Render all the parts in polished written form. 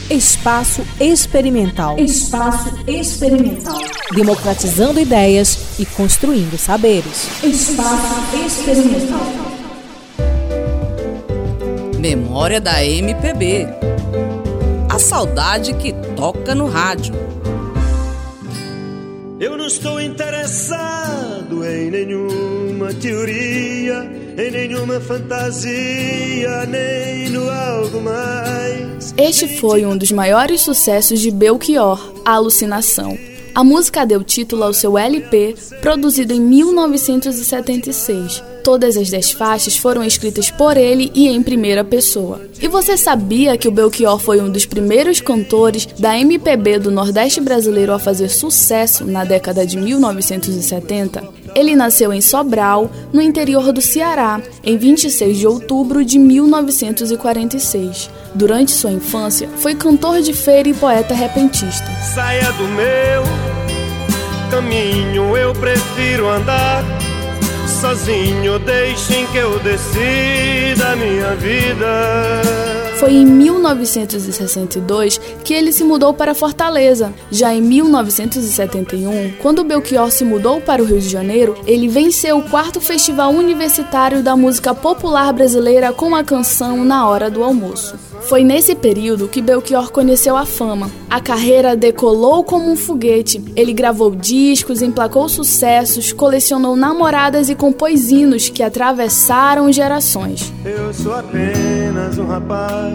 Espaço Experimental. Espaço Experimental. Democratizando ideias e construindo saberes. Espaço Experimental. Memória da MPB. A saudade que toca no rádio. Eu não estou interessado em nenhuma teoria, em nenhuma fantasia, nem no algo mais. Este foi um dos maiores sucessos de Belchior, A Alucinação. A música deu título ao seu LP, produzido em 1976. Todas as 10 faixas foram escritas por ele e em primeira pessoa. E você sabia que o Belchior foi um dos primeiros cantores da MPB do Nordeste brasileiro a fazer sucesso na década de 1970? Ele nasceu em Sobral, no interior do Ceará, em 26 de outubro de 1946. Durante sua infância, foi cantor de feira e poeta repentista. Saia do meu caminho, eu prefiro andar sozinho, deixem que eu decida a minha vida. Foi em 1962 que ele se mudou para Fortaleza. Já em 1971, quando Belchior se mudou para o Rio de Janeiro, ele venceu o 4º Festival Universitário da Música Popular Brasileira com a canção Na Hora do Almoço. Foi nesse período que Belchior conheceu a fama. A carreira decolou como um foguete. Ele gravou discos, emplacou sucessos, colecionou namoradas e compôs hinos que atravessaram gerações. Eu sou apenas um rapaz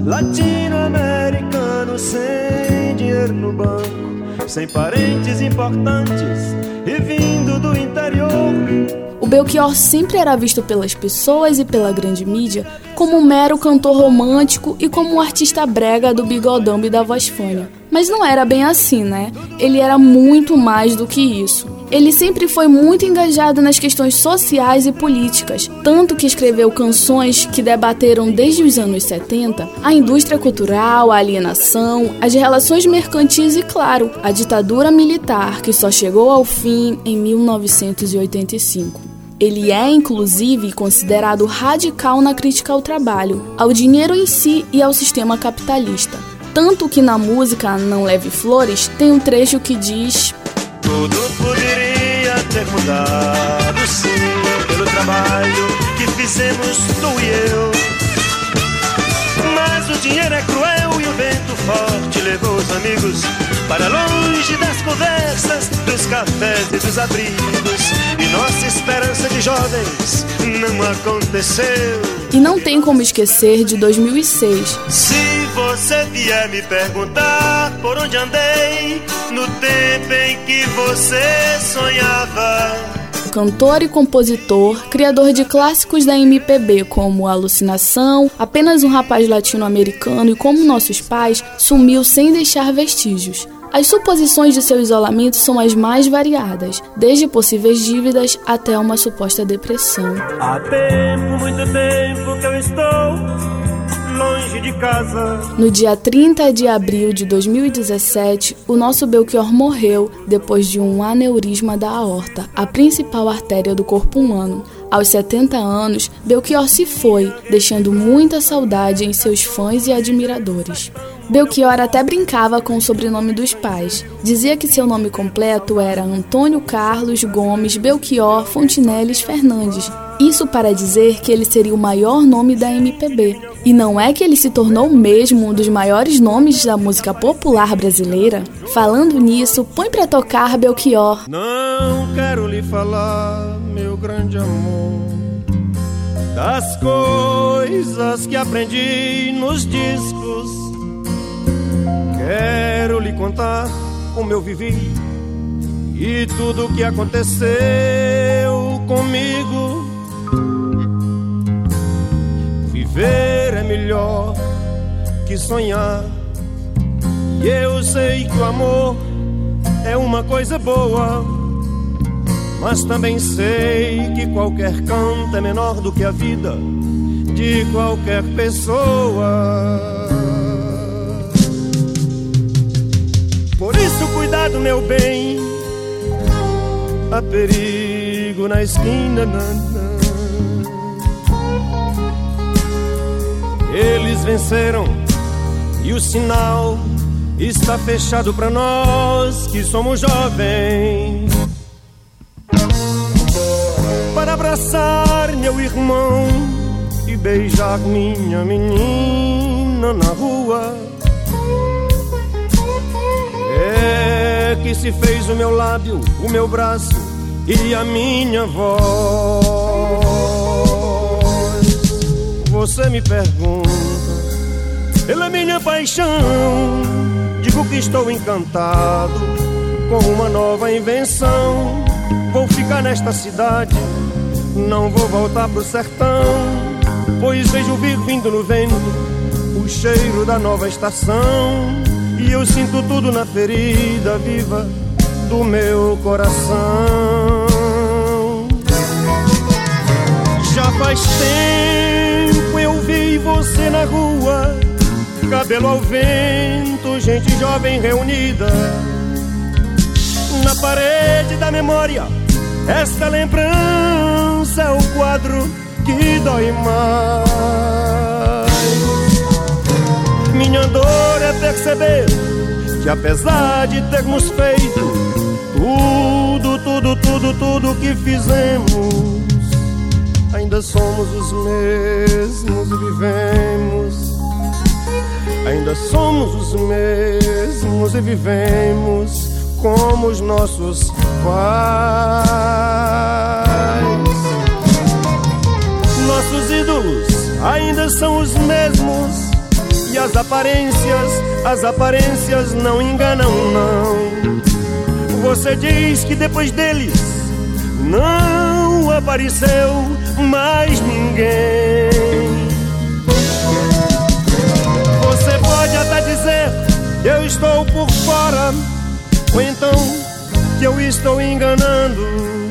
latino-americano sem dinheiro no banco, sem parentes importantes e vindo do interior. O Belchior sempre era visto pelas pessoas e pela grande mídia como um mero cantor romântico e como um artista brega do bigodão e da voz fônia. Mas não era bem assim, né? Ele era muito mais do que isso. Ele sempre foi muito engajado nas questões sociais e políticas, tanto que escreveu canções que debateram desde os anos 70 a indústria cultural, a alienação, as relações mercantis e, claro, a ditadura militar, que só chegou ao fim em 1985. Ele é, inclusive, considerado radical na crítica ao trabalho, ao dinheiro em si e ao sistema capitalista. Tanto que na música Não Leve Flores tem um trecho que diz: tudo poderia ter mudado, sim, pelo trabalho que fizemos tu e eu. Mas o dinheiro é cruel e o vento forte levou os amigos para longe das conversas, dos cafés e dos abrigos. E nossa esperança de jovens não aconteceu. E não tem como esquecer de 2006. Se você vier me perguntar por onde andei no tempo em que você sonhava. Cantor e compositor, criador de clássicos da MPB como Alucinação, Apenas um Rapaz Latino-Americano e Como Nossos Pais, sumiu sem deixar vestígios. As suposições de seu isolamento são as mais variadas, desde possíveis dívidas até uma suposta depressão. Há tempo, muito tempo que eu estou longe de casa. No dia 30 de abril de 2017, o nosso Belchior morreu depois de um aneurisma da aorta, a principal artéria do corpo humano. Aos 70 anos, Belchior se foi, deixando muita saudade em seus fãs e admiradores. Belchior até brincava com o sobrenome dos pais. Dizia que seu nome completo era Antônio Carlos Gomes Belchior Fontinelles Fernandes. Isso para dizer que ele seria o maior nome da MPB. E não é que ele se tornou mesmo um dos maiores nomes da música popular brasileira? Falando nisso, põe pra tocar Belchior. Não quero lhe falar, meu grande amor, das coisas que aprendi nos discos. Quero lhe contar como eu vivi e tudo o que aconteceu comigo. Viver é melhor que sonhar, e eu sei que o amor é uma coisa boa, mas também sei que qualquer canto é menor do que a vida de qualquer pessoa. Por isso cuidado, meu bem, há perigo na esquina. Eles venceram e o sinal está fechado pra nós que somos jovens. Para abraçar meu irmão e beijar minha menina na rua, é que se fez o meu lábio, o meu braço e a minha voz. Você me pergunta pela minha paixão, digo que estou encantado com uma nova invenção. Vou ficar nesta cidade, não vou voltar pro sertão, pois vejo vir vindo no vento o cheiro da nova estação, e eu sinto tudo na ferida viva do meu coração. Já faz tempo eu vi você na rua, cabelo ao vento, gente jovem reunida. Na parede da memória, esta lembrança é o quadro que dói mais. Minha dor é perceber que apesar de termos feito tudo que fizemos, ainda somos os mesmos e vivemos. Ainda somos os mesmos e vivemos como os nossos pais. Nossos ídolos ainda são os mesmos, e as aparências não enganam, não. Você diz que depois deles não apareceu mais ninguém. Você pode até dizer que eu estou por fora, ou então que eu estou enganando,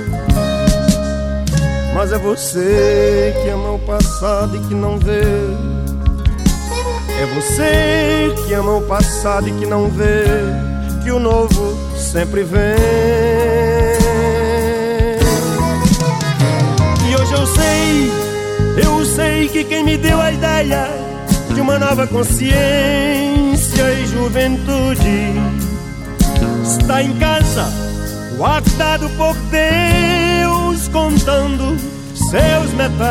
mas é você que ama o passado e que não vê. É você que ama o passado e que não vê que o novo sempre vem. E hoje eu sei que quem me deu a ideia de uma nova consciência e juventude está em casa, guardado por Deus, contando seus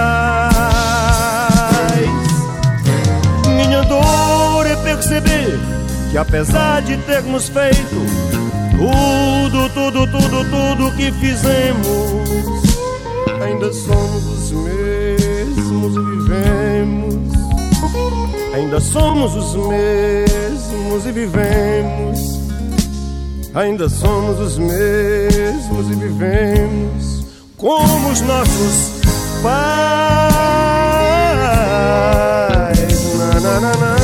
metais. Minha dor é perceber que apesar de termos feito tudo que fizemos, ainda somos os mesmos e vivemos. Ainda somos os mesmos e vivemos. Ainda somos os mesmos e vivemos como os nossos pais. Na na na na,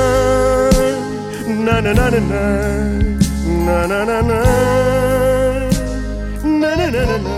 na na na na, na na na na, na na na na.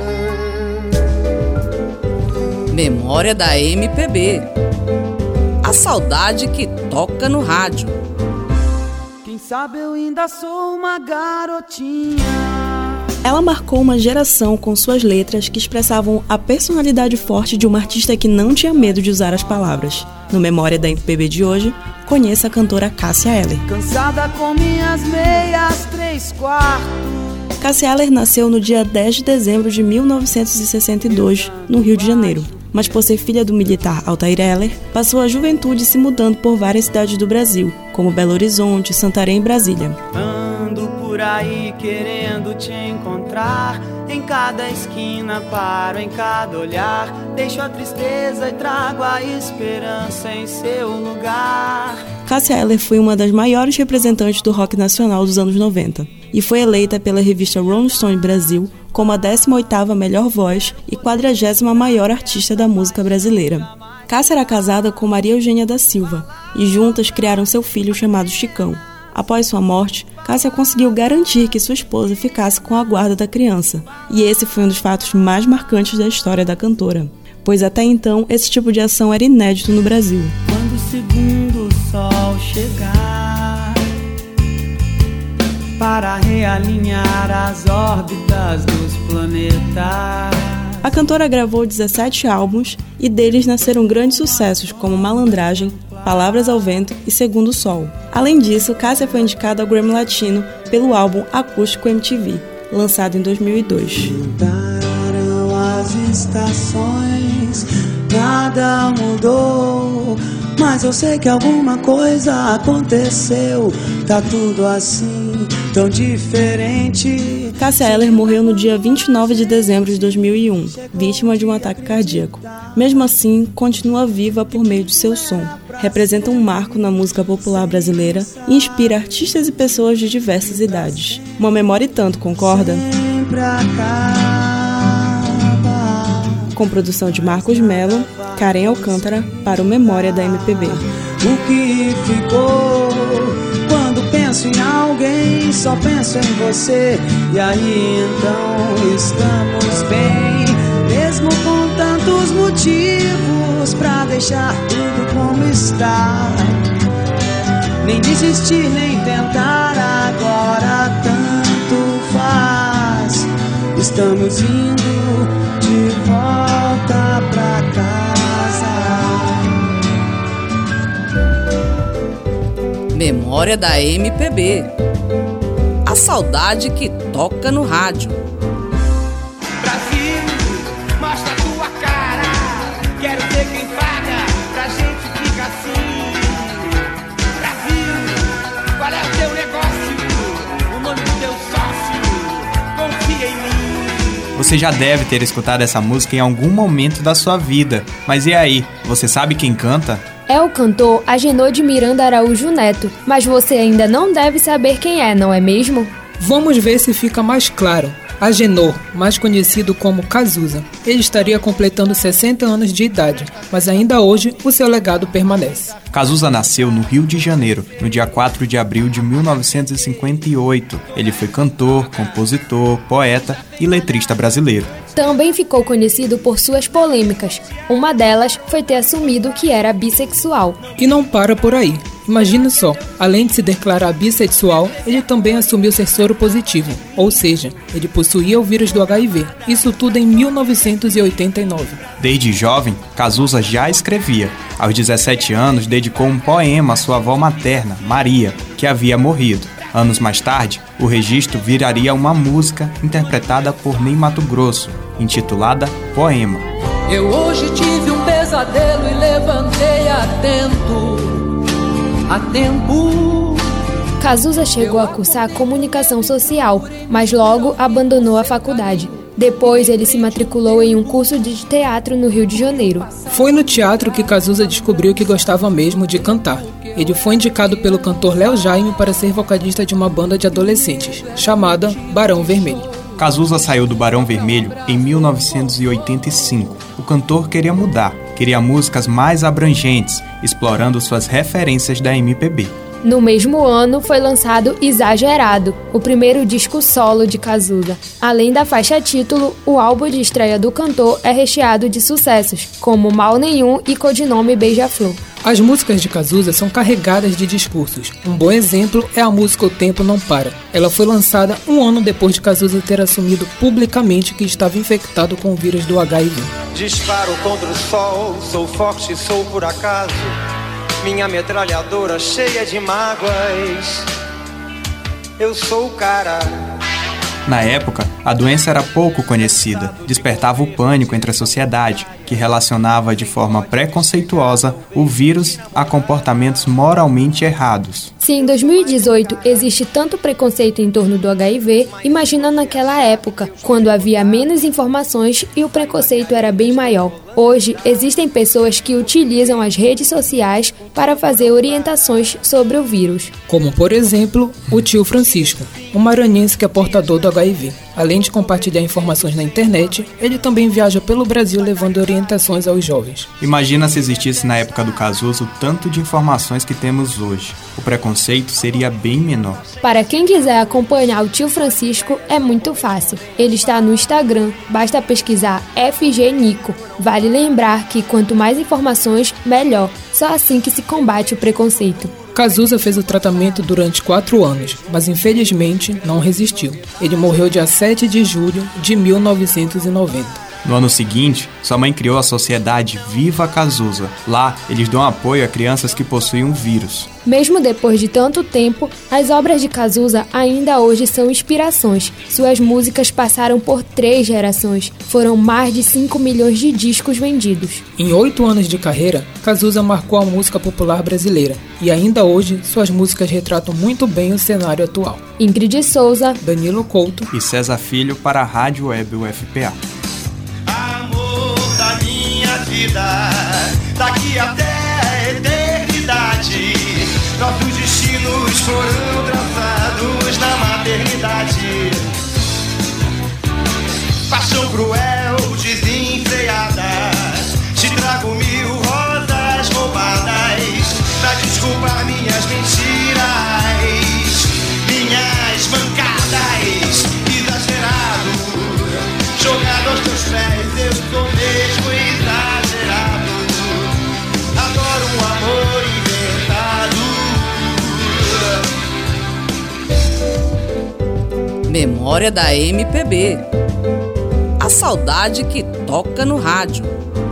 Memória da MPB. A saudade que toca no rádio. Quem sabe eu ainda sou uma garotinha. Ela marcou uma geração com suas letras que expressavam a personalidade forte de uma artista que não tinha medo de usar as palavras. No Memória da MPB de hoje, conheça a cantora Cássia Eller. Cansada com minhas meias 3/4. Cássia Eller nasceu no dia 10 de dezembro de 1962, no Rio de Janeiro. Mas por ser filha do militar Altair Eller, passou a juventude se mudando por várias cidades do Brasil, como Belo Horizonte, Santarém e Brasília. Ando por aí querendo te encontrar, em cada esquina paro, em cada olhar, deixo a tristeza e trago a esperança em seu lugar. Cássia Eller foi uma das maiores representantes do rock nacional dos anos 90 e foi eleita pela revista Rolling Stone Brasil como a 18ª melhor voz e 40ª maior artista da música brasileira. Cássia era casada com Maria Eugênia da Silva e juntas criaram seu filho chamado Chicão. Após sua morte, Cássia conseguiu garantir que sua esposa ficasse com a guarda da criança, e esse foi um dos fatos mais marcantes da história da cantora, pois até então esse tipo de ação era inédito no Brasil. Quando o segundo sol chegar para realinhar as órbitas dos planetas, A cantora gravou 17 álbuns e deles nasceram grandes sucessos como Malandragem, Palavras ao Vento e Segundo Sol. Além disso, Cássia foi indicada ao Grammy Latino pelo álbum Acústico MTV, lançado em 2002. Mudaram as estações, nada mudou, mas eu sei que alguma coisa aconteceu. Tá tudo assim, tão diferente. Cássia Eller morreu no dia 29 de dezembro de 2001, vítima de um ataque cardíaco. Mesmo assim, continua viva por meio de seu som. Representa um marco na música popular brasileira e inspira artistas e pessoas de diversas idades. Uma memória e tanto, concorda? Com produção de Marcos Melo, Karen Alcântara, para o Memória da MPB. O que ficou? Quando penso em alguém, só penso em você. E aí então estamos bem, mesmo com tantos motivos pra deixar tudo como está. Nem desistir, nem tentar, agora tanto faz. Estamos indo de volta pra casa. Memória da MPB. A saudade que toca no rádio. Brasil, mostra tua cara. Quero ver quem paga pra gente ficar assim. Brasil, qual é o teu negócio? O nome do teu sócio? Confia em mim. Você já deve ter escutado essa música em algum momento da sua vida. Mas e aí, você sabe quem canta? É o cantor Agenor de Miranda Araújo Neto, mas você ainda não deve saber quem é, não é mesmo? Vamos ver se fica mais claro. Agenor, mais conhecido como Cazuza, ele estaria completando 60 anos de idade, mas ainda hoje o seu legado permanece. Cazuza nasceu no Rio de Janeiro, no dia 4 de abril de 1958. Ele foi cantor, compositor, poeta e letrista brasileiro. Também ficou conhecido por suas polêmicas. Uma delas foi ter assumido que era bissexual. E não para por aí. Imagina só, além de se declarar bissexual, ele também assumiu ser soro positivo, ou seja, ele possuía o vírus do HIV. Isso tudo em 1989. Desde jovem, Cazuza já escrevia. Aos 17 anos, dedicou um poema à sua avó materna, Maria, que havia morrido. Anos mais tarde, o registro viraria uma música interpretada por Ney Matogrosso, intitulada Poema. Eu hoje tive um pesadelo e levantei a tempo. Cazuza chegou a cursar comunicação social, mas logo abandonou a faculdade. Depois ele se matriculou em um curso de teatro no Rio de Janeiro. Foi no teatro que Cazuza descobriu que gostava mesmo de cantar. Ele foi indicado pelo cantor Léo Jaime para ser vocalista de uma banda de adolescentes, chamada Barão Vermelho. Cazuza saiu do Barão Vermelho em 1985. O cantor queria mudar, queria músicas mais abrangentes, explorando suas referências da MPB. No mesmo ano foi lançado Exagerado, o primeiro disco solo de Cazuza. Além da faixa título, o álbum de estreia do cantor é recheado de sucessos, como Mal Nenhum e Codinome Beija-Flor. As músicas de Cazuza são carregadas de discursos. Um bom exemplo é a música O Tempo Não Para. Ela foi lançada um ano depois de Cazuza ter assumido publicamente que estava infectado com o vírus do HIV. Disparo contra o sol, sou forte, sou por acaso. Minha metralhadora cheia de mágoas. Eu sou o cara. Na época, a doença era pouco conhecida, despertava o pânico entre a sociedade, que relacionava de forma preconceituosa o vírus a comportamentos moralmente errados. Se em 2018 existe tanto preconceito em torno do HIV, imagina naquela época, quando havia menos informações e o preconceito era bem maior. Hoje, existem pessoas que utilizam as redes sociais para fazer orientações sobre o vírus. Como, por exemplo, o tio Francisco, um maranhense que é portador do HIV. Além de compartilhar informações na internet, ele também viaja pelo Brasil levando orientações aos jovens. Imagina se existisse na época do Cazuza o tanto de informações que temos hoje. O preconceito seria bem menor. Para quem quiser acompanhar o tio Francisco, é muito fácil. Ele está no Instagram, basta pesquisar FG Nico. Vale lembrar que quanto mais informações, melhor. Só assim que se combate o preconceito. Cazuza fez o tratamento durante 4 anos, mas infelizmente não resistiu. Ele morreu dia 7 de julho de 1990. No ano seguinte, sua mãe criou a sociedade Viva Cazuza. Lá, eles dão apoio a crianças que possuem um vírus. Mesmo depois de tanto tempo, as obras de Cazuza ainda hoje são inspirações. Suas músicas passaram por 3 gerações. Foram mais de 5 milhões de discos vendidos. Em 8 anos de carreira, Cazuza marcou a música popular brasileira. E ainda hoje, suas músicas retratam muito bem o cenário atual. Ingrid Souza, Danilo Couto e César Filho para a Rádio Web UFPA. Amor da minha vida, daqui até a eternidade, nossos destinos foram traçados na maternidade. Paixão cruel, desenfreada, te trago 1000 rosas roubadas pra desculpar minhas mentiras, minhas mancadas, exagerado, jogado aos teus pés, eu sou mesmo exagerado. Adoro um amor inventado. Memória da MPB. A saudade que toca no rádio.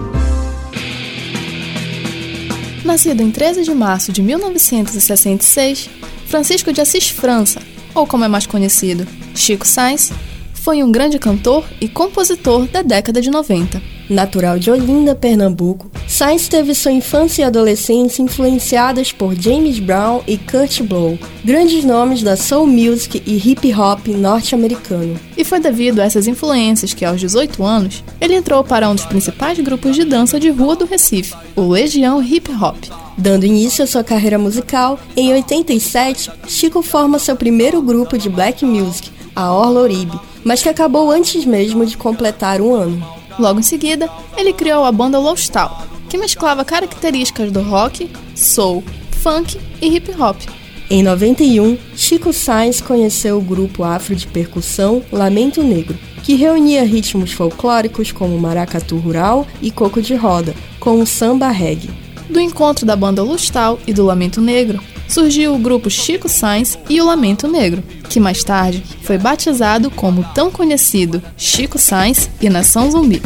Nascido em 13 de março de 1966, Francisco de Assis França, ou como é mais conhecido, Chico Sainz, foi um grande cantor e compositor da década de 90. Natural de Olinda, Pernambuco, Sainz teve sua infância e adolescência influenciadas por James Brown e Kurt Blow, grandes nomes da soul music e hip hop norte-americano. E foi devido a essas influências que, aos 18 anos, ele entrou para um dos principais grupos de dança de rua do Recife, o Legião Hip Hop. Dando início à sua carreira musical, em 87, Chico forma seu primeiro grupo de black music, a Orla Oribe, mas que acabou antes mesmo de completar um ano. Logo em seguida, ele criou a banda Lostal, que mesclava características do rock, soul, funk e hip hop. Em 91, Chico Sainz conheceu o grupo afro de percussão Lamento Negro, que reunia ritmos folclóricos como maracatu rural e coco de roda, com o samba reggae. Do encontro da banda Lostal e do Lamento Negro, surgiu o grupo Chico Sainz e o Lamento Negro, que mais tarde foi batizado como o tão conhecido Chico Sainz e Nação Zumbi.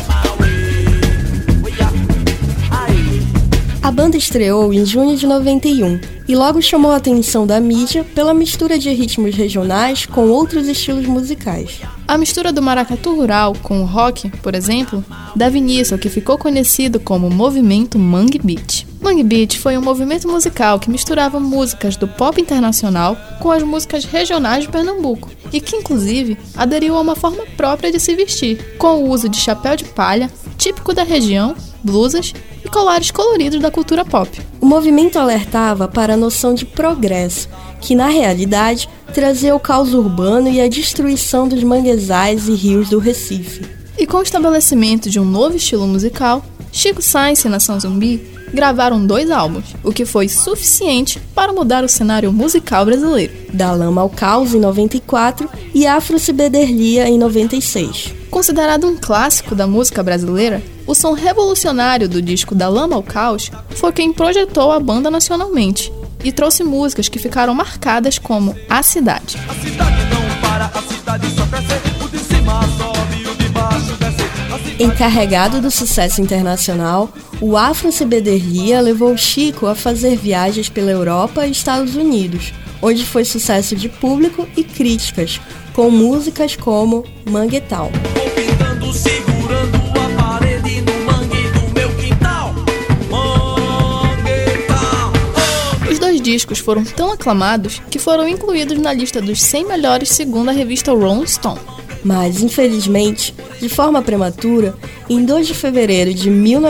A banda estreou em junho de 91 e logo chamou a atenção da mídia pela mistura de ritmos regionais com outros estilos musicais. A mistura do maracatu rural com o rock, por exemplo, dava início ao que ficou conhecido como movimento Mangue Beat. Mangue Beat foi um movimento musical que misturava músicas do pop internacional com as músicas regionais de Pernambuco e que, inclusive, aderiu a uma forma própria de se vestir, com o uso de chapéu de palha, típico da região, blusas e colares coloridos da cultura pop. O movimento alertava para a noção de progresso, que na realidade trazia o caos urbano e a destruição dos manguezais e rios do Recife. E com o estabelecimento de um novo estilo musical, Chico Sainz e Nação Zumbi gravaram 2 álbuns, o que foi suficiente para mudar o cenário musical brasileiro. Da Lama ao Caos, em 94, e Afro Cibederlia, em 96. Considerado um clássico da música brasileira, o som revolucionário do disco Da Lama ao Caos foi quem projetou a banda nacionalmente e trouxe músicas que ficaram marcadas como A Cidade. A cidade não para, a cidade só cresce, o de cima sobe, o de baixo desce. Encarregado do sucesso internacional, o Afro Cibederlia levou Chico a fazer viagens pela Europa e Estados Unidos, onde foi sucesso de público e críticas, com músicas como Manguetal. Pintando, segurando a parede no mangue do meu quintal. Manguetal. Os 2 discos foram tão aclamados que foram incluídos na lista dos 100 melhores segundo a revista Rolling Stone. Mas, infelizmente, de forma prematura, em 2 de fevereiro de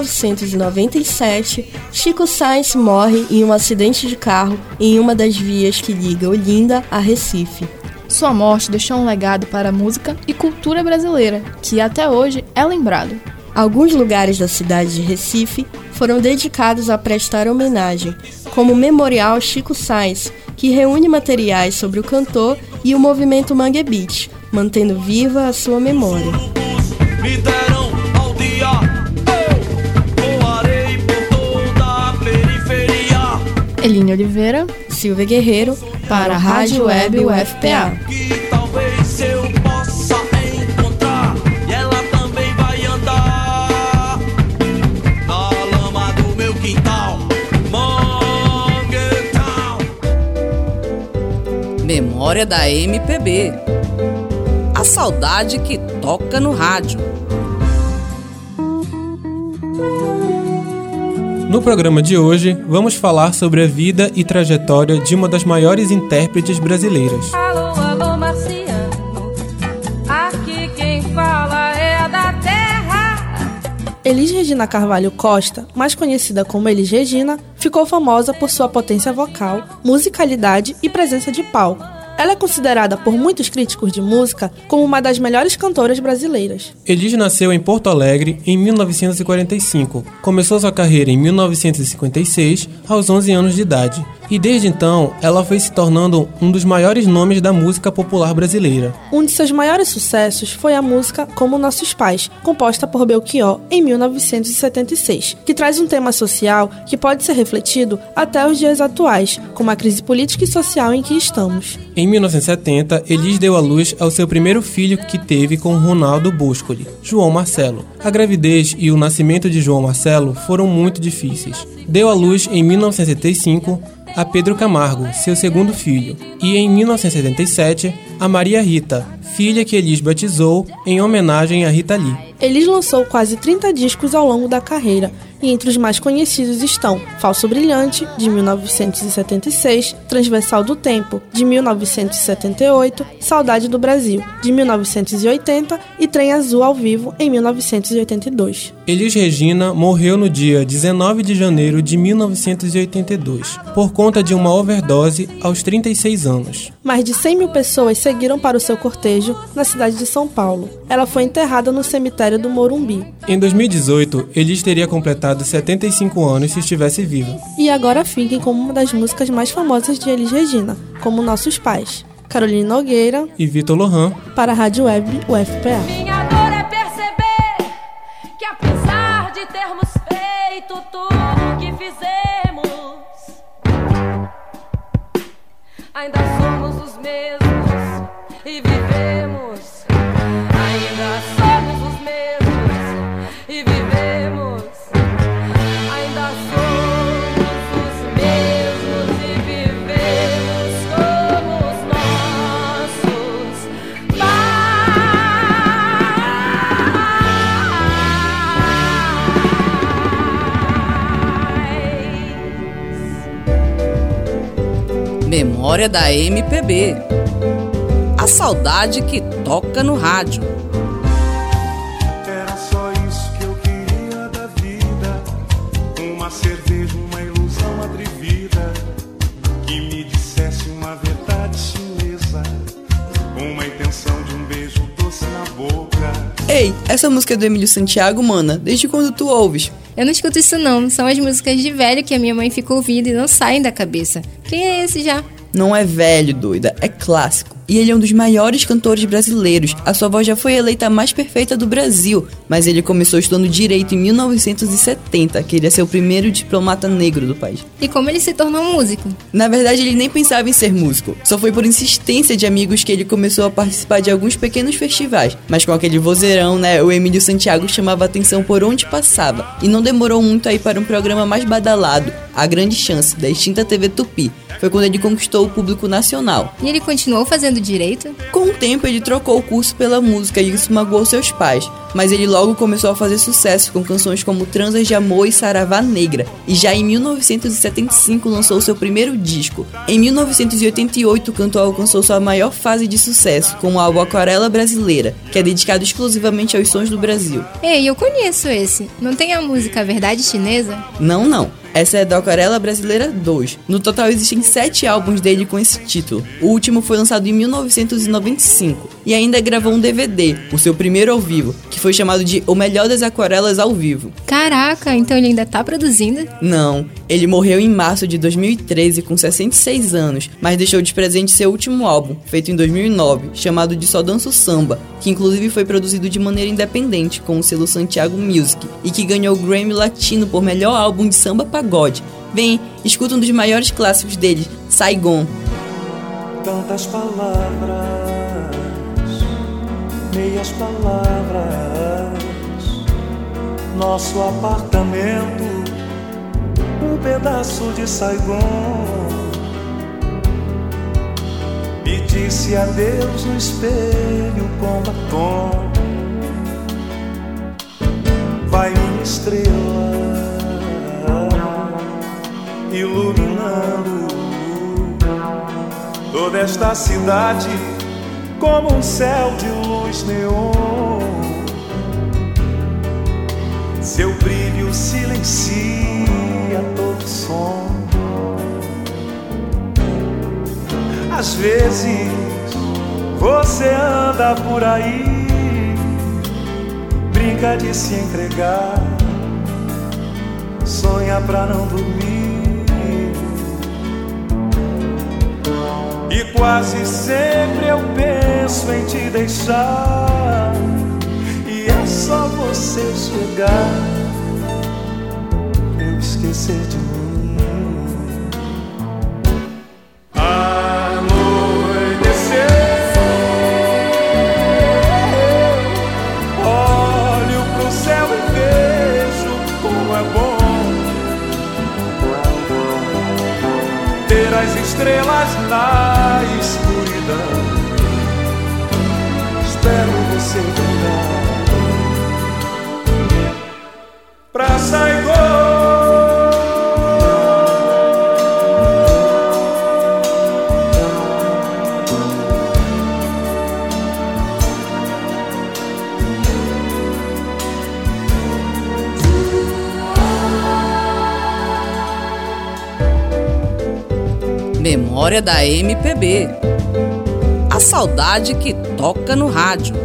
1997, Chico Sainz morre em um acidente de carro em uma das vias que liga Olinda a Recife. Sua morte deixou um legado para a música e cultura brasileira, que até hoje é lembrado. Alguns lugares da cidade de Recife foram dedicados a prestar homenagem, como o Memorial Chico Sainz, que reúne materiais sobre o cantor e o movimento Mangue Beat, mantendo viva a sua memória. Me deram ao dia, eu voarei por toda a periferia. Eline Oliveira, Silvia Guerreiro, para a Rádio Web UFPA. Que talvez eu possa encontrar, e ela também vai andar. Memória da MPB. A saudade que toca no rádio. No programa de hoje, vamos falar sobre a vida e trajetória de uma das maiores intérpretes brasileiras. Alô, alô, marciano, aqui quem fala é da terra. Elis Regina Carvalho Costa, mais conhecida como Elis Regina, ficou famosa por sua potência vocal, musicalidade e presença de palco. Ela é considerada por muitos críticos de música como uma das melhores cantoras brasileiras. Elis nasceu em Porto Alegre em 1945. Começou sua carreira em 1956, aos 11 anos de idade. E desde então, ela foi se tornando um dos maiores nomes da música popular brasileira. Um de seus maiores sucessos foi a música Como Nossos Pais, composta por Belchior em 1976, que traz um tema social que pode ser refletido até os dias atuais, como a crise política e social em que estamos. Em 1970, Elis deu à luz ao seu primeiro filho que teve com Ronaldo Boscoli, João Marcelo. A gravidez e o nascimento de João Marcelo foram muito difíceis. Deu à luz em 1975 a Pedro Camargo, seu segundo filho, e em 1977 a Maria Rita, filha que Elis batizou em homenagem a Rita Lee. Elis lançou quase 30 discos ao longo da carreira, e entre os mais conhecidos estão Falso Brilhante, de 1976, Transversal do Tempo, de 1978, Saudade do Brasil, de 1980 e Trem Azul ao Vivo, em 1982. Elis Regina morreu no dia 19 de janeiro de 1982, por conta de uma overdose aos 36 anos. Mais de 100 mil pessoas seguiram para o seu cortejo na cidade de São Paulo. Ela foi enterrada no cemitério do Morumbi. Em 2018, Elis teria completado 75 anos se estivesse viva. E agora fiquem com uma das músicas mais famosas de Elis Regina, Como Nossos Pais. Caroline Nogueira e Vitor Lohan, para a Rádio Web UFPA. Minha dor é perceber que apesar de termos feito tudo o que fizemos, ainda somos os mesmos e vivemos. Ainda somos os mesmos e vivemos. Ainda somos os mesmos e vivemos como os nossos pais. Memória da MPB. A saudade que toca no rádio. Era só isso que eu queria da vida. Uma cerveja, uma ilusão atrevida, que me dissesse uma verdade chinesa, uma intenção de um beijo doce na boca. Ei, essa música é do Emílio Santiago, mana. Desde quando tu ouves? Eu não escuto isso não. São as músicas de velho que a minha mãe fica ouvindo e não saem da cabeça. Quem é esse já? Não é velho, doida. É clássico. E ele é um dos maiores cantores brasileiros. A sua voz já foi eleita a mais perfeita do Brasil, mas ele começou estudando Direito em 1970, queria ser o primeiro diplomata negro do país. E como ele se tornou músico? Na verdade, ele nem pensava em ser músico. Só foi por insistência de amigos que ele começou a participar de alguns pequenos festivais. Mas com aquele vozeirão, né, o Emílio Santiago chamava atenção por onde passava. E não demorou muito a ir para um programa mais badalado, A Grande Chance, da extinta TV Tupi. Foi quando ele conquistou o público nacional. E ele continuou fazendo direito? Com o tempo, ele trocou o curso pela música e isso magoou seus pais. Mas ele logo começou a fazer sucesso com canções como Transas de Amor e Saravá Negra. E já em 1975 lançou seu primeiro disco. Em 1988, o cantor alcançou sua maior fase de sucesso com o álbum Aquarela Brasileira, que é dedicado exclusivamente aos sons do Brasil. Ei, eu conheço esse. Não tem a música Verdade Chinesa? Não. Essa é da Aquarela Brasileira 2. No total existem 7 álbuns dele com esse título. O último foi lançado em 1995 e ainda gravou um DVD, o seu primeiro ao vivo, que foi chamado de O Melhor das Aquarelas ao Vivo. Caraca, então ele ainda tá produzindo? Não, ele morreu em março de 2013 com 66 anos, mas deixou de presente seu último álbum, feito em 2009, chamado de Só Danço Samba, que inclusive foi produzido de maneira independente com o selo Santiago Music e que ganhou o Grammy Latino por melhor álbum de samba pagode. Vem, escuta um dos maiores clássicos dele, Saigon. Tantas palavras, meias palavras, nosso apartamento, um pedaço de Saigon. me disse adeus no espelho com batom. Vai, minha estrela, iluminando toda esta cidade como um céu de luz neon. Seu brilho silencia todo som. Às vezes você anda por aí, brinca de se entregar, sonha pra não dormir, e quase sempre eu penso em te deixar, e é só você chegar pra eu esquecer de mim. Estrelas na escuridão, espero você voltar pra Saigon. Memória da MPB. A saudade que toca no rádio.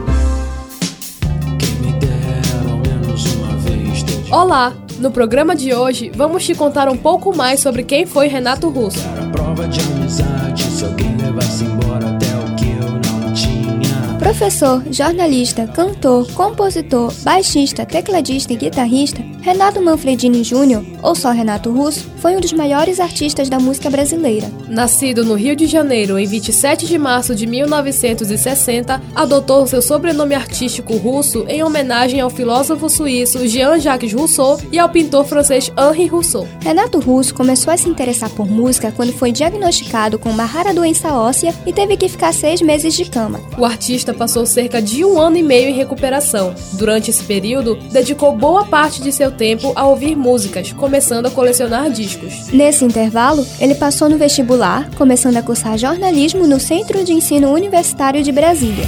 Olá! No programa de hoje, vamos te contar um pouco mais sobre quem foi Renato Russo. Prova de amizade, se alguém levasse embora até o que eu não tinha. Professor, jornalista, cantor, compositor, baixista, tecladista e guitarrista, Renato Manfredini Jr., ou só Renato Russo, foi um dos maiores artistas da música brasileira. Nascido no Rio de Janeiro em 27 de março de 1960, adotou seu sobrenome artístico Russo em homenagem ao filósofo suíço Jean-Jacques Rousseau e ao pintor francês Henri Rousseau. Renato Russo começou a se interessar por música quando foi diagnosticado com uma rara doença óssea e teve que ficar 6 meses de cama. O artista passou cerca de 1 ano e meio em recuperação. Durante esse período, dedicou boa parte de seu tempo a ouvir músicas, começando a colecionar discos. Nesse intervalo, ele passou no vestibular, começando a cursar jornalismo no Centro de Ensino Universitário de Brasília.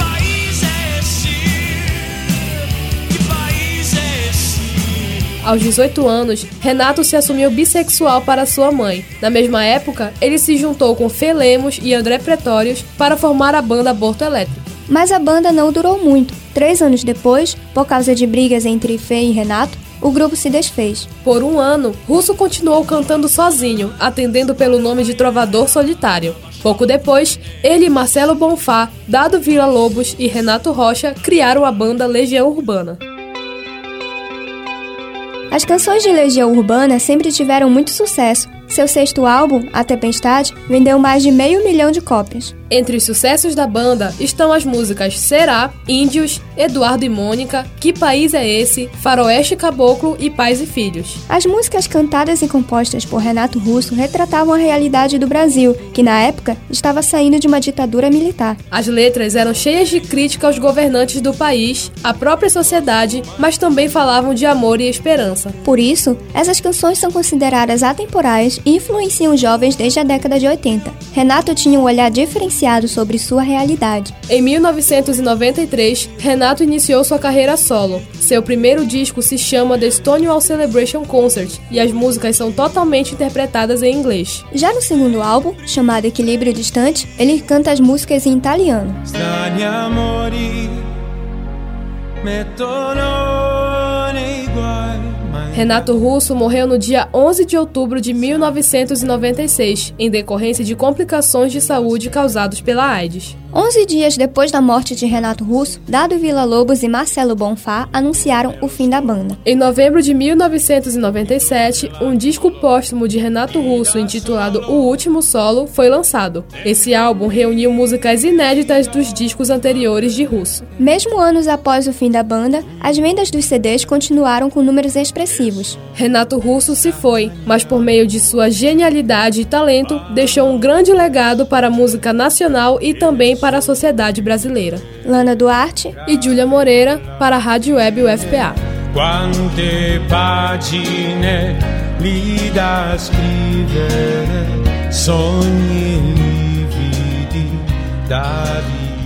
Aos 18 anos, Renato se assumiu bissexual para sua mãe. Na mesma época, ele se juntou com Fê Lemos e André Pretórios para formar a banda Aborto Elétrico. Mas a banda não durou muito. 3 anos depois, por causa de brigas entre Fê e Renato, o grupo se desfez. Por 1 ano, Russo continuou cantando sozinho, atendendo pelo nome de Trovador Solitário. Pouco depois, ele e Marcelo Bonfá, Dado Villa-Lobos e Renato Rocha criaram a banda Legião Urbana. As canções de Legião Urbana sempre tiveram muito sucesso. Seu 6º álbum, A Tempestade, vendeu mais de 500 mil de cópias. Entre os sucessos da banda estão as músicas Será, Índios, Eduardo e Mônica, Que País é Esse, Faroeste Caboclo e Pais e Filhos. As músicas cantadas e compostas por Renato Russo retratavam a realidade do Brasil, que na época estava saindo de uma ditadura militar. As letras eram cheias de crítica aos governantes do país, à própria sociedade, mas também falavam de amor e esperança. Por isso, essas canções são consideradas atemporais e influenciam jovens desde a década de 80. Renato tinha um olhar diferenciado sobre sua realidade. Em 1993, Renato iniciou sua carreira solo. Seu primeiro disco se chama The Stonewall Celebration Concert e as músicas são totalmente interpretadas em inglês. Já no 2º álbum, chamado Equilíbrio Distante, ele canta as músicas em italiano. Renato Russo morreu no dia 11 de outubro de 1996, em decorrência de complicações de saúde causadas pela AIDS. 11 dias depois da morte de Renato Russo, Dado Villa-Lobos e Marcelo Bonfá anunciaram o fim da banda. Em novembro de 1997, um disco póstumo de Renato Russo intitulado O Último Solo foi lançado. Esse álbum reuniu músicas inéditas dos discos anteriores de Russo. Mesmo anos após o fim da banda, as vendas dos CDs continuaram com números expressivos. expressivos. Renato Russo se foi, mas por meio de sua genialidade e talento, deixou um grande legado para a música nacional e também para a sociedade brasileira. Lana Duarte e Júlia Moreira para a Rádio Web UFPA. Quante pagine lì da scrivere, sogni lividi da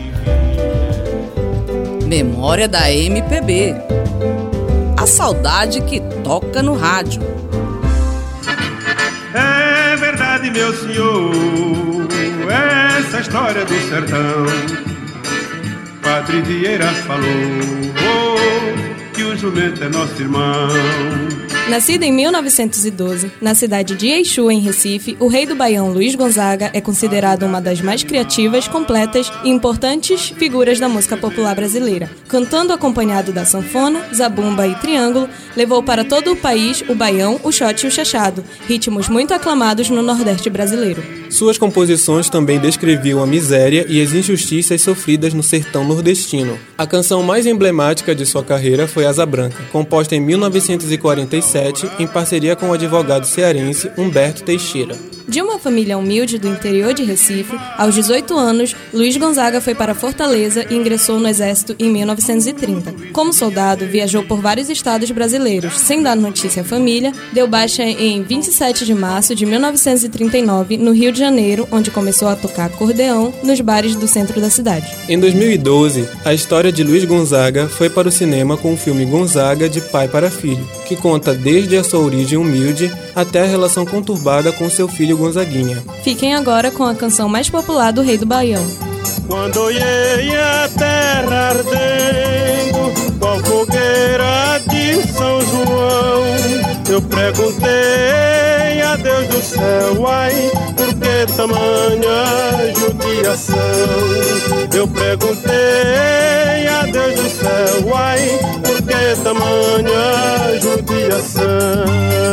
vivere. Memória da MPB. A saudade que toca no rádio. É verdade, meu senhor, essa história do sertão. Padre Vieira falou que o jumento é nosso irmão. Nascido em 1912, na cidade de Eixu, em Recife, o rei do Baião Luiz Gonzaga é considerado uma das mais criativas, completas e importantes figuras da música popular brasileira. Cantando acompanhado da sanfona, zabumba e triângulo, levou para todo o país o baião, o xote e o chachado, ritmos muito aclamados no Nordeste brasileiro. Suas composições também descreviam a miséria e as injustiças sofridas no sertão nordestino. A canção mais emblemática de sua carreira foi Asa Branca, composta em 1947 em parceria com o advogado cearense Humberto Teixeira. De uma família humilde do interior de Recife, aos 18 anos, Luiz Gonzaga foi para Fortaleza e ingressou no Exército em 1930. Como soldado, viajou por vários estados brasileiros, sem dar notícia à família, deu baixa em 27 de março de 1939, no Rio de Janeiro, onde começou a tocar acordeão nos bares do centro da cidade. Em 2012, a história de Luiz Gonzaga foi para o cinema com o filme Gonzaga, de pai para filho, que conta desde a sua origem humilde até a relação conturbada com seu filho Gonzaguinha. Fiquem agora com a canção mais popular do Rei do Baião. Quando olhei a terra ardendo, qual fogueira de São João, eu perguntei a Deus do céu, ai, por que tamanha judiação? Eu perguntei a Deus do céu, ai, por que tamanha judiação?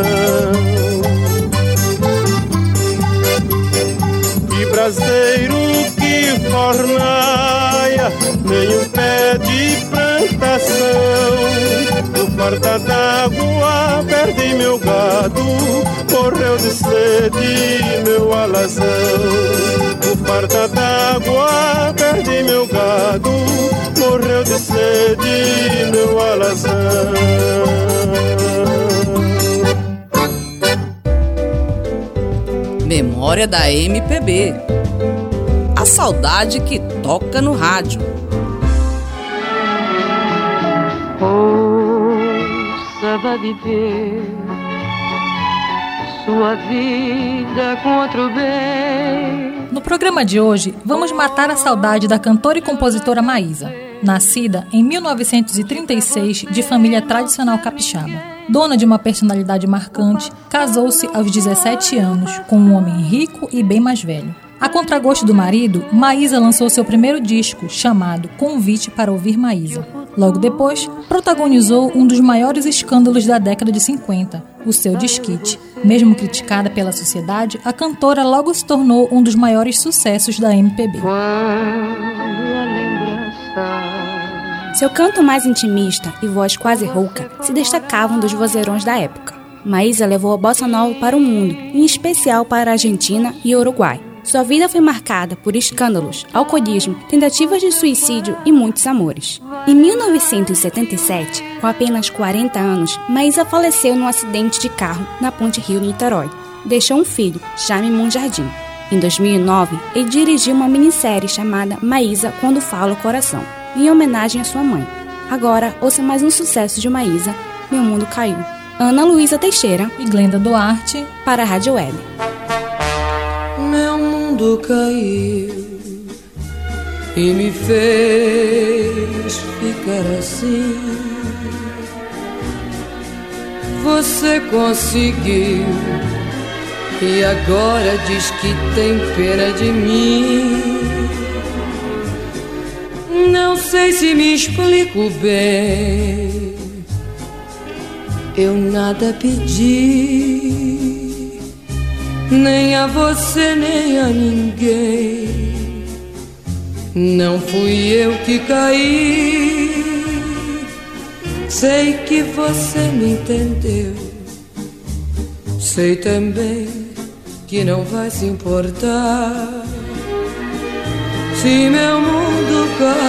Braseiro que fornaia, nem um pé de plantação. No farta d'água perdi meu gado, morreu de sede meu alazão. No farta d'água perdi meu gado, morreu de sede meu alazão. Memória da MPB. A saudade que toca no rádio. Ouça, vá viver sua vida com outro bem. No programa de hoje, vamos matar a saudade da cantora e compositora Maísa, nascida em 1936 de família tradicional capixaba. Dona de uma personalidade marcante, casou-se aos 17 anos com um homem rico e bem mais velho. A contragosto do marido, Maísa lançou seu primeiro disco, chamado Convite para Ouvir Maísa. Logo depois, protagonizou um dos maiores escândalos da década de 50, o seu desquite. Mesmo criticada pela sociedade, a cantora logo se tornou um dos maiores sucessos da MPB. Seu canto mais intimista e voz quase rouca se destacavam dos vozeirões da época. Maísa levou a bossa nova para o mundo, em especial para a Argentina e Uruguai. Sua vida foi marcada por escândalos, alcoolismo, tentativas de suicídio e muitos amores. Em 1977, com apenas 40 anos, Maísa faleceu num acidente de carro na Ponte Rio-Niterói. Deixou um filho, Jaime Monjardim. Em 2009, ele dirigiu uma minissérie chamada Maísa Quando Fala o Coração, em homenagem à sua mãe. Agora, ouça mais um sucesso de Maísa, Meu Mundo Caiu. Ana Luísa Teixeira e Glenda Duarte para a Rádio Web. Meu mundo caiu e me fez ficar assim. Você conseguiu e agora diz que tem pena de mim. Não sei se me explico bem. Eu nada pedi, nem a você nem a ninguém. Não fui eu que caí, Sei que você me entendeu. Sei também que não vai se importar se meu mundo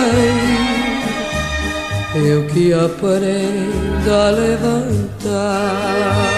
cai, eu que aprendo a levantar.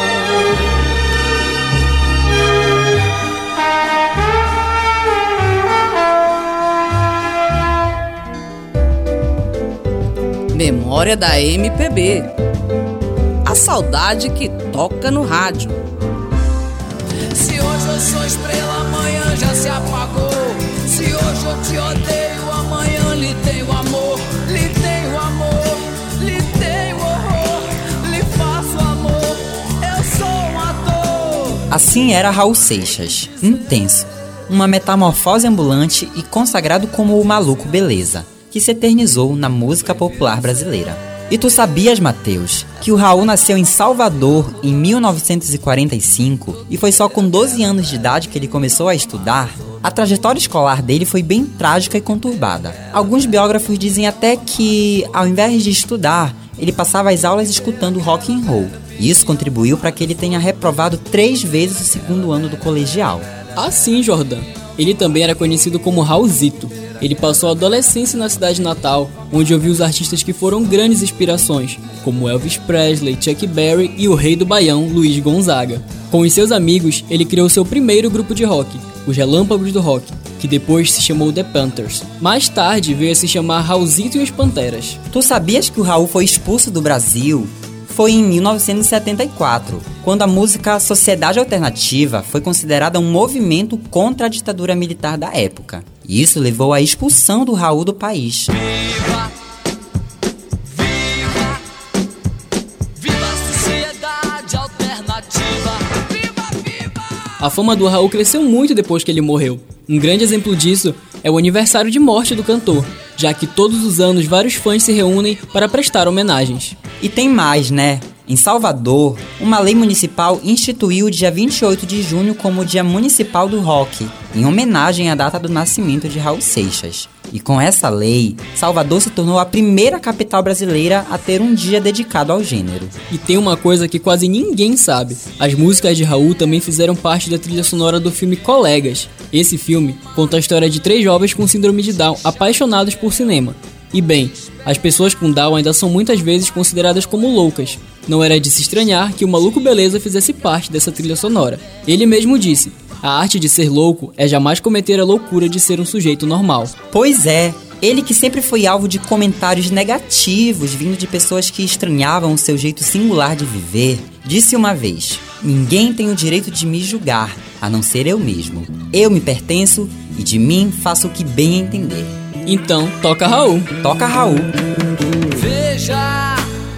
Memória da MPB. A saudade que toca no rádio. Se hoje eu sou estrela, amanhã já se apagou. Se hoje eu te odeio, amanhã lhe tenho amor. Lhe tenho amor, lhe tenho horror. Lhe faço amor, eu sou um ator. Assim era Raul Seixas, intenso, uma metamorfose ambulante e consagrado como o maluco beleza, que se eternizou na música popular brasileira. E tu sabias, Matheus, que o Raul nasceu em Salvador em 1945 e foi só com 12 anos de idade que ele começou a estudar? A trajetória escolar dele foi bem trágica e conturbada. Alguns biógrafos dizem até que, ao invés de estudar, ele passava as aulas escutando rock and roll. E isso contribuiu para que ele tenha reprovado 3 vezes o segundo ano do colegial. Ah, sim, Jordan. Ele também era conhecido como Raulzito. Ele passou a adolescência na cidade natal, onde ouviu os artistas que foram grandes inspirações, como Elvis Presley, Chuck Berry e o rei do baião, Luiz Gonzaga. Com os seus amigos, ele criou seu primeiro grupo de rock, os Relâmpagos do Rock, que depois se chamou The Panthers. Mais tarde veio a se chamar Raulzito e os Panteras. Tu sabias que o Raul foi expulso do Brasil? Foi em 1974, quando a música Sociedade Alternativa foi considerada um movimento contra a ditadura militar da época. E isso levou à expulsão do Raul do país. Viva, viva, viva a Sociedade Alternativa. Viva, viva. A fama do Raul cresceu muito depois que ele morreu. Um grande exemplo disso é o aniversário de morte do cantor, já que todos os anos vários fãs se reúnem para prestar homenagens. E tem mais, né? Em Salvador, uma lei municipal instituiu o dia 28 de junho como o Dia Municipal do Rock, em homenagem à data do nascimento de Raul Seixas. E com essa lei, Salvador se tornou a primeira capital brasileira a ter um dia dedicado ao gênero. E tem uma coisa que quase ninguém sabe: as músicas de Raul também fizeram parte da trilha sonora do filme Colegas. Esse filme conta a história de 3 jovens com síndrome de Down apaixonados por cinema. E bem, as pessoas com Down ainda são muitas vezes consideradas como loucas. Não era de se estranhar que o Maluco Beleza fizesse parte dessa trilha sonora. Ele mesmo disse: a arte de ser louco é jamais cometer a loucura de ser um sujeito normal. Pois é, ele que sempre foi alvo de comentários negativos vindo de pessoas que estranhavam o seu jeito singular de viver, disse uma vez: ninguém tem o direito de me julgar, a não ser eu mesmo. Eu me pertenço e de mim faço o que bem entender. Então, toca Raul. Toca Raul. Veja,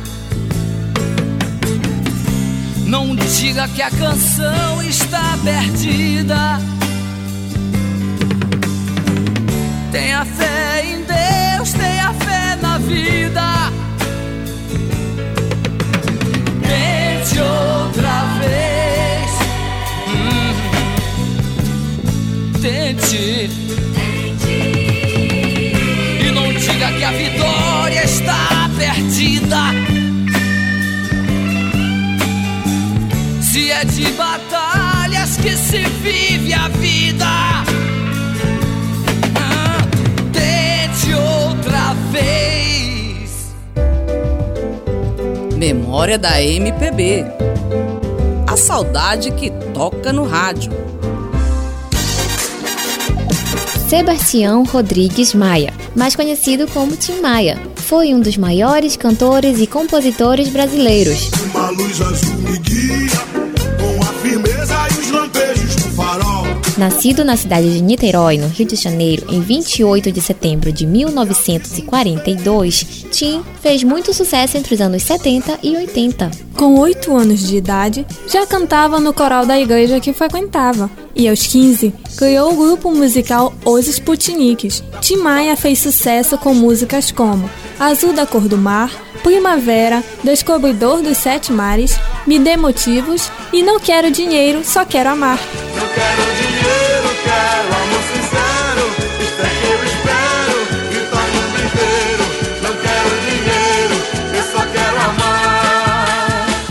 não diga que a canção está perdida. Tenha fé em Deus, tenha fé na vida. Tente outra vez. Tente. E não diga que a vitória está perdida. Se é de batalhas que se vive a vida. Tente outra vez. Memória da MPB. A saudade que toca no rádio. Sebastião Rodrigues Maia, mais conhecido como Tim Maia, foi um dos maiores cantores e compositores brasileiros. Uma luz azul me guia, com a firmeza e os lampejos do farol. Nascido na cidade de Niterói, no Rio de Janeiro, em 28 de setembro de 1942, Tim fez muito sucesso entre os anos 70 e 80. Com 8 anos de idade, já cantava no coral da igreja que frequentava. E aos 15, criou o grupo musical Os Sputniks. Tim Maia fez sucesso com músicas como Azul da Cor do Mar, Primavera, Descobridor dos 7 Mares, Me Dê Motivos e Não Quero Dinheiro, Só Quero Amar. Não quero dinheiro, quero amor sincero. Isto é que eu espero, e torno viveiro. Não quero dinheiro, eu só quero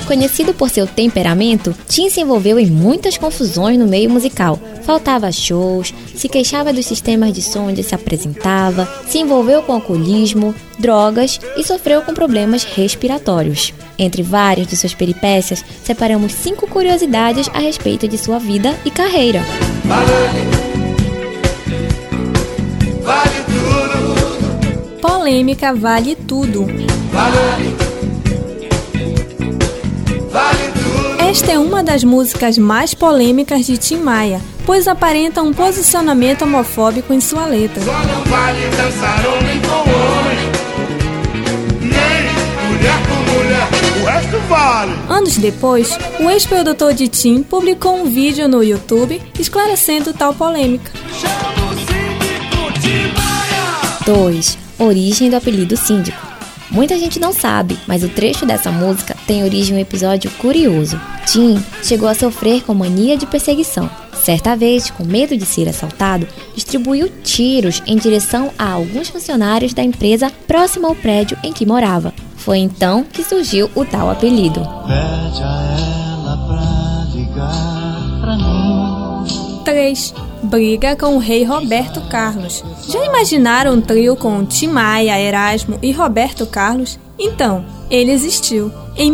Conhecido por seu temperamento, Tim se envolveu em muitas confusões no meio musical. Faltava shows, se queixava dos sistemas de som onde se apresentava, se envolveu com alcoolismo, drogas e sofreu com problemas respiratórios. Entre várias de suas peripécias, separamos 5 curiosidades a respeito de sua vida e carreira. Vale tudo. Polêmica vale tudo. Esta é uma das músicas mais polêmicas de Tim Maia, pois aparenta um posicionamento homofóbico em sua letra. Só não vale dançar homem com homem, nem mulher com mulher, o resto vale. Anos depois, o ex-produtor de Tim publicou um vídeo no YouTube esclarecendo tal polêmica. 2. Origem do apelido Síndico. Muita gente não sabe, mas o trecho dessa música tem origem em um episódio curioso. Tim chegou a sofrer com mania de perseguição. Certa vez, com medo de ser assaltado, distribuiu tiros em direção a alguns funcionários da empresa próxima ao prédio em que morava. Foi então que surgiu o tal apelido. Pede a ela pra ligar pra mim. 3. Briga com o rei Roberto Carlos. Já imaginaram um trio com Tim Maia, Erasmo e Roberto Carlos? Então, ele existiu. Em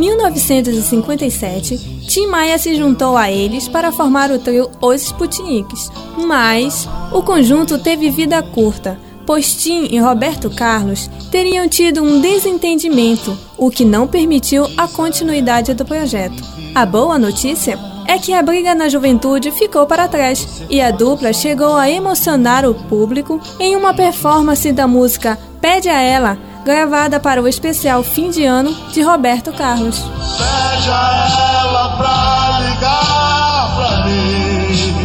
1957, Tim Maia se juntou a eles para formar o trio Os Sputniks. Mas o conjunto teve vida curta, pois Tim e Roberto Carlos teriam tido um desentendimento, o que não permitiu a continuidade do projeto. A boa notícia é que a briga na juventude ficou para trás e a dupla chegou a emocionar o público em uma performance da música Pede a Ela, gravada para o especial fim de ano de Roberto Carlos. Pede a ela pra ligar pra mim,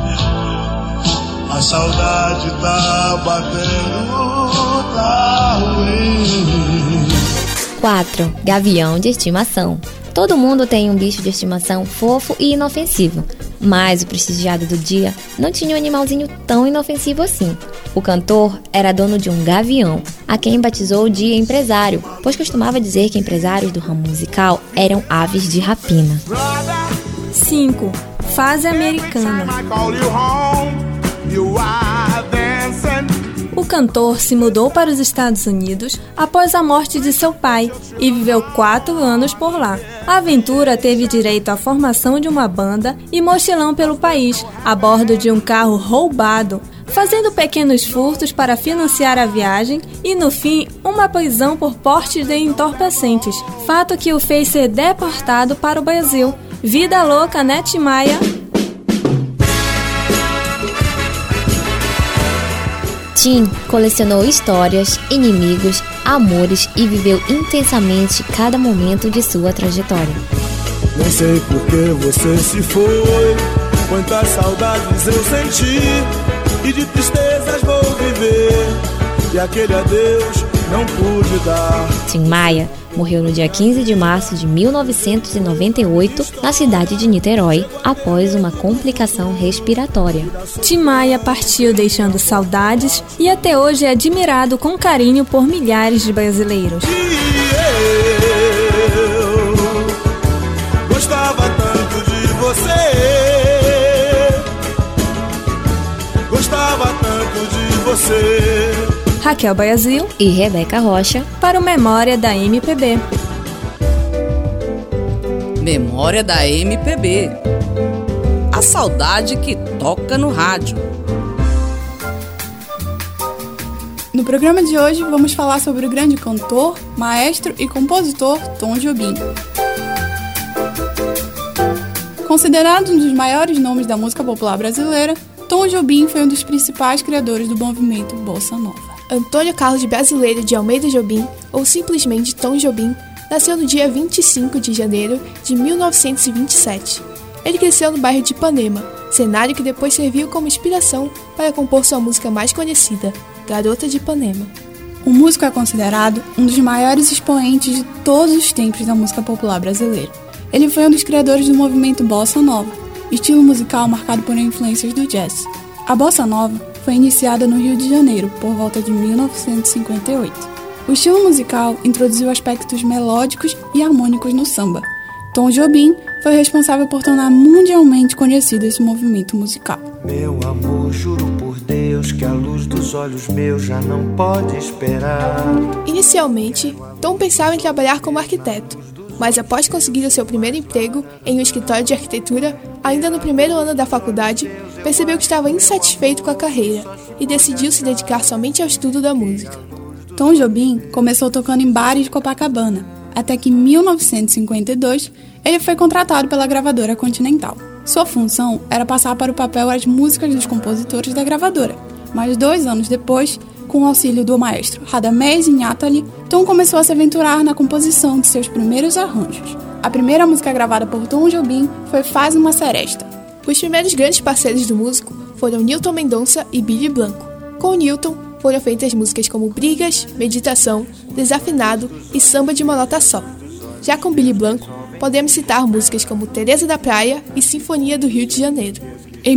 a saudade tá batendo, tá ruim. 4. Gavião de estimação. Todo mundo tem um bicho de estimação fofo e inofensivo, mas o prestigiado do dia não tinha um animalzinho tão inofensivo assim. O cantor era dono de um gavião, a quem batizou de empresário, pois costumava dizer que empresários do ramo musical eram aves de rapina. 5. Fase americana. O cantor se mudou para os Estados Unidos após a morte de seu pai e viveu 4 anos por lá. A aventura teve direito à formação de uma banda e mochilão pelo país, a bordo de um carro roubado, fazendo pequenos furtos para financiar a viagem e, no fim, uma prisão por porte de entorpecentes, fato que o fez ser deportado para o Brasil. Vida louca, né, Tim Maia? Tim colecionou histórias, inimigos, amores e viveu intensamente cada momento de sua trajetória. Nem sei por que você se foi, quantas saudades eu senti, e de tristezas vou viver, e aquele adeus não pude dar. Tim Maia morreu no dia 15 de março de 1998, na cidade de Niterói, após uma complicação respiratória. Tim Maia partiu deixando saudades e até hoje é admirado com carinho por milhares de brasileiros. Eu gostava tanto de você, gostava tanto de você. Raquel Brasil e Rebeca Rocha para o Memória da MPB. Memória da MPB. A saudade que toca no rádio. No programa de hoje vamos falar sobre o grande cantor, maestro e compositor Tom Jobim. Considerado um dos maiores nomes da música popular brasileira, Tom Jobim foi um dos principais criadores do movimento Bossa Nova. Antônio Carlos Brasileiro de Almeida Jobim, ou simplesmente Tom Jobim, nasceu no dia 25 de janeiro de 1927. Ele cresceu no bairro de Ipanema, cenário que depois serviu como inspiração para compor sua música mais conhecida, Garota de Ipanema. O músico é considerado um dos maiores expoentes de todos os tempos da música popular brasileira. Ele foi um dos criadores do movimento Bossa Nova, estilo musical marcado por influências do jazz. A Bossa Nova foi iniciada no Rio de Janeiro, por volta de 1958. O estilo musical introduziu aspectos melódicos e harmônicos no samba. Tom Jobim foi responsável por tornar mundialmente conhecido esse movimento musical. Meu amor, juro por Deus que a luz dos olhos meus já não pode esperar. Inicialmente, Tom pensava em trabalhar como arquiteto, mas após conseguir o seu primeiro emprego em um escritório de arquitetura, ainda no primeiro ano da faculdade, percebeu que estava insatisfeito com a carreira e decidiu se dedicar somente ao estudo da música. Tom Jobim começou tocando em bares de Copacabana, até que em 1952 ele foi contratado pela gravadora Continental. Sua função era passar para o papel as músicas dos compositores da gravadora, mas 2 anos depois, com o auxílio do maestro Radamés Inhatali, Tom começou a se aventurar na composição de seus primeiros arranjos. A primeira música gravada por Tom Jobim foi Faz uma Seresta. Os primeiros grandes parceiros do músico foram Newton Mendonça e Billy Blanco. Com Newton foram feitas músicas como Brigas, Meditação, Desafinado e Samba de uma Nota Só. Já com Billy Blanco, podemos citar músicas como Teresa da Praia e Sinfonia do Rio de Janeiro. Em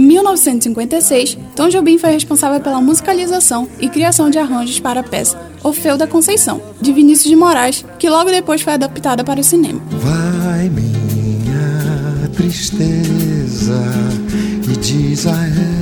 1956, Tom Jobim foi responsável pela musicalização e criação de arranjos para a peça Orfeu da Conceição, de Vinícius de Moraes, que logo depois foi adaptada para o cinema. Vai minha tristeza e diz a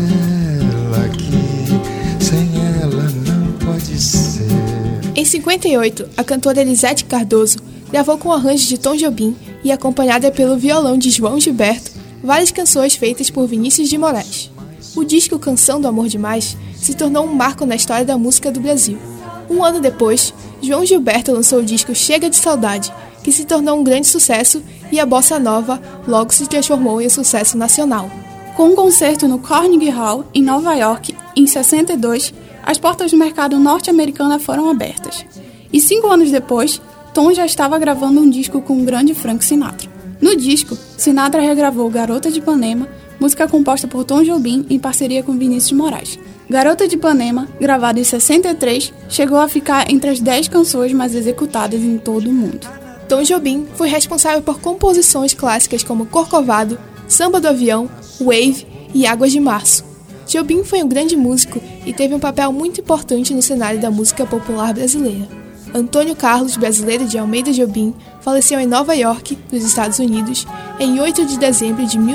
ela que sem ela não pode ser. Em 58, a cantora Elisete Cardoso gravou com arranjos de Tom Jobim e acompanhada pelo violão de João Gilberto, várias canções feitas por Vinícius de Moraes. O disco Canção do Amor Demais se tornou um marco na história da música do Brasil. 1 ano depois, João Gilberto lançou o disco Chega de Saudade, que se tornou um grande sucesso e a bossa nova logo se transformou em um sucesso nacional. Com um concerto no Carnegie Hall, em Nova York, em 62, as portas do mercado norte-americano foram abertas. E 5 anos depois, Tom já estava gravando um disco com o grande Frank Sinatra. No disco, Sinatra regravou Garota de Ipanema, música composta por Tom Jobim em parceria com Vinícius de Moraes. Garota de Ipanema, gravada em 63, chegou a ficar entre as 10 canções mais executadas em todo o mundo. Tom Jobim foi responsável por composições clássicas como Corcovado, Samba do Avião, Wave e Águas de Março. Jobim foi um grande músico e teve um papel muito importante no cenário da música popular brasileira. Antônio Carlos Brasileiro de Almeida Jobim faleceu em Nova York, nos Estados Unidos, em 8 de dezembro de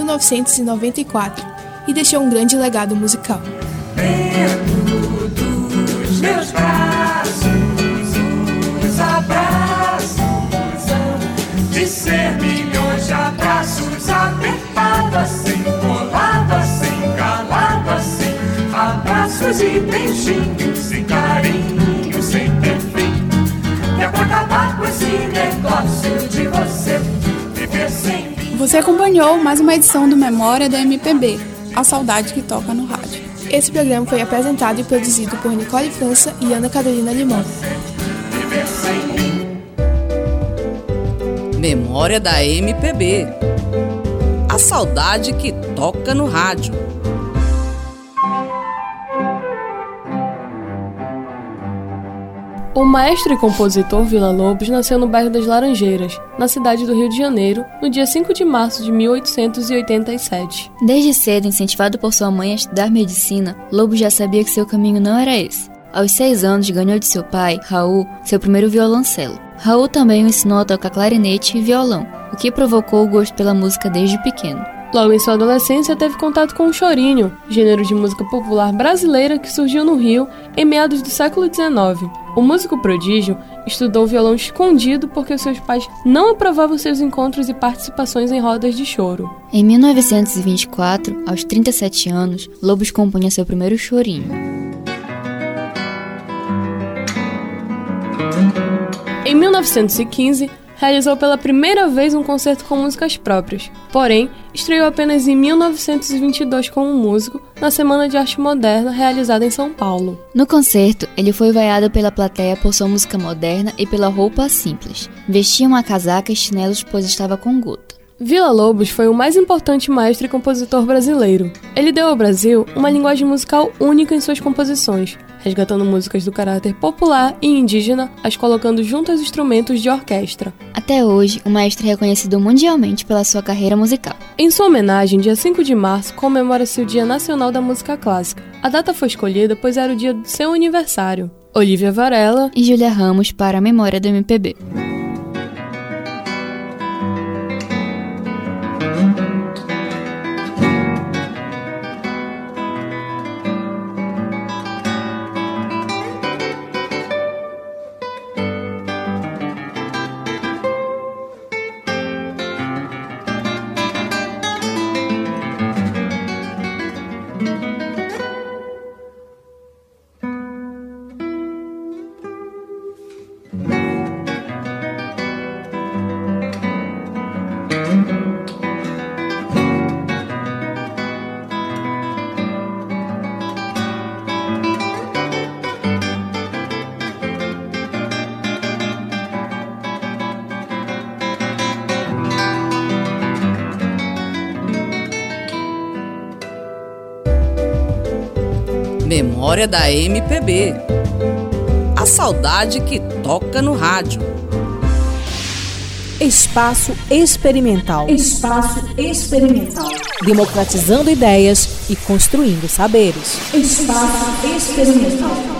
1994 e deixou um grande legado musical. Dentro dos meus braços, os abraços de ser milhões de abraços, apertado assim, colado assim, calado assim, abraços e beijinhos e carinho sem ter fim. E é pra acabar com esse negócio de você viver sem mim. Você acompanhou mais uma edição do Memória da MPB, a saudade que toca no rádio. Esse programa foi apresentado e produzido por Nicole França e Ana Carolina Limão. Viver sem mim. Memória da MPB. A saudade que toca no rádio. O maestro e compositor Villa-Lobos nasceu no bairro das Laranjeiras, na cidade do Rio de Janeiro, no dia 5 de março de 1887. Desde cedo, incentivado por sua mãe a estudar medicina, Lobos já sabia que seu caminho não era esse. Aos 6 anos, ganhou de seu pai, Raul, seu primeiro violoncelo. Raul também o ensinou a tocar clarinete e violão, o que provocou o gosto pela música desde pequeno. Logo em sua adolescência, teve contato com o chorinho, gênero de música popular brasileira que surgiu no Rio em meados do século XIX. O músico prodígio estudou violão escondido porque seus pais não aprovavam seus encontros e participações em rodas de choro. Em 1924, aos 37 anos, Lobos compunha seu primeiro chorinho. Em 1915, realizou pela primeira vez um concerto com músicas próprias, porém, estreou apenas em 1922 como músico na Semana de Arte Moderna realizada em São Paulo. No concerto, ele foi vaiado pela plateia por sua música moderna e pela roupa simples. Vestia uma casaca e chinelos pois estava com gota. Villa-Lobos foi o mais importante maestro e compositor brasileiro. Ele deu ao Brasil uma linguagem musical única em suas composições, resgatando músicas do caráter popular e indígena, as colocando junto aos instrumentos de orquestra. Até hoje, o maestro é reconhecido mundialmente pela sua carreira musical. Em sua homenagem, dia 5 de março, comemora-se o Dia Nacional da Música Clássica. A data foi escolhida pois era o dia do seu aniversário. Olivia Varela e Júlia Ramos para a Memória do MPB. Memória da MPB. A saudade que toca no rádio. Espaço Experimental. Espaço Experimental. Democratizando ideias e construindo saberes. Espaço Experimental.